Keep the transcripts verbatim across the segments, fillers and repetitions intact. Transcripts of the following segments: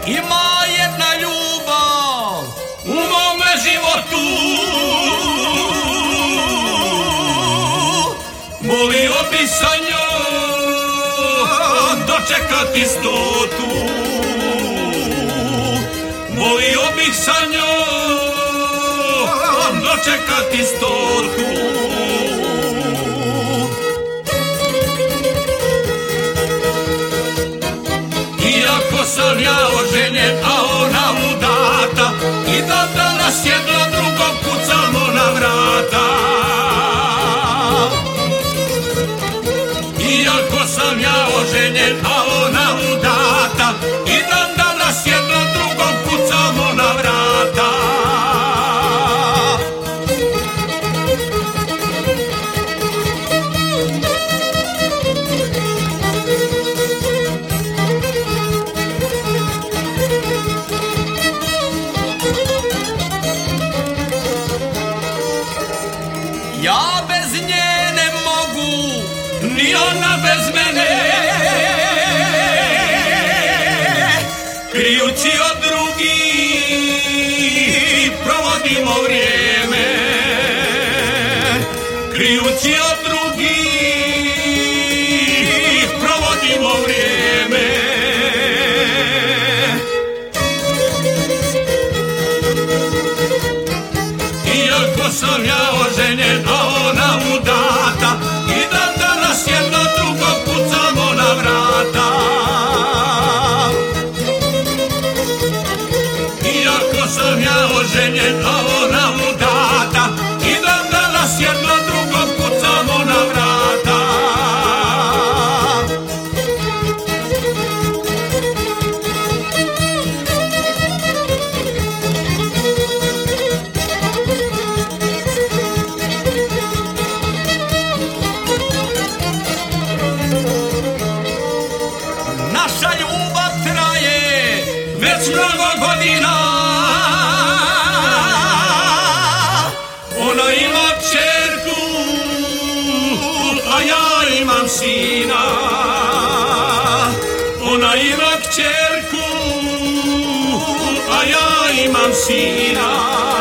Ima jedna ljubav u mome životu, volio bi sa njom dočekati stotu, volio bih sa njom dočekati stotu. Iako sam ja oženjen, a ona udata, i da danas jedna drugom kucamo na vrata. Iako sam ja oženjen, a ona udata, i da danas jedna drugom kucamo na vrata. Ja bez nje ne mogu, ni ona bez mene, krijući od drugih provodimo vrijeme, krijući od drugih provodimo vrijeme. Iako sam ja oženjen, a ona udata, i da danas jedno drugo kucamo na vrata. Iako sam ja oženjen, a ona udata, i da danas jedno drugo kucamo na vrata. Naša ljubav traje već mnogo godina, ona ima kćerku, a ja imam sina. Ona ima kćerku, a ja imam sina.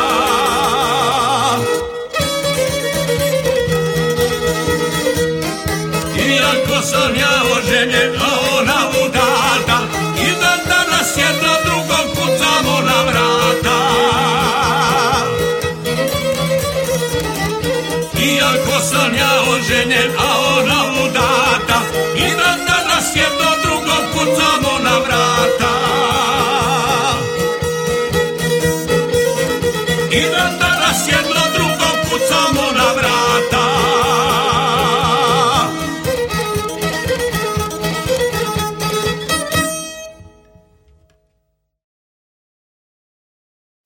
Iako sam ja oženjen, a ona udata, i da danas jedno drugom kucamo na vrata. Iako sam ja oženjen, a ona udata, i da danas jedno drugom kucamo na vrata. I da danas jedno drugom kucamo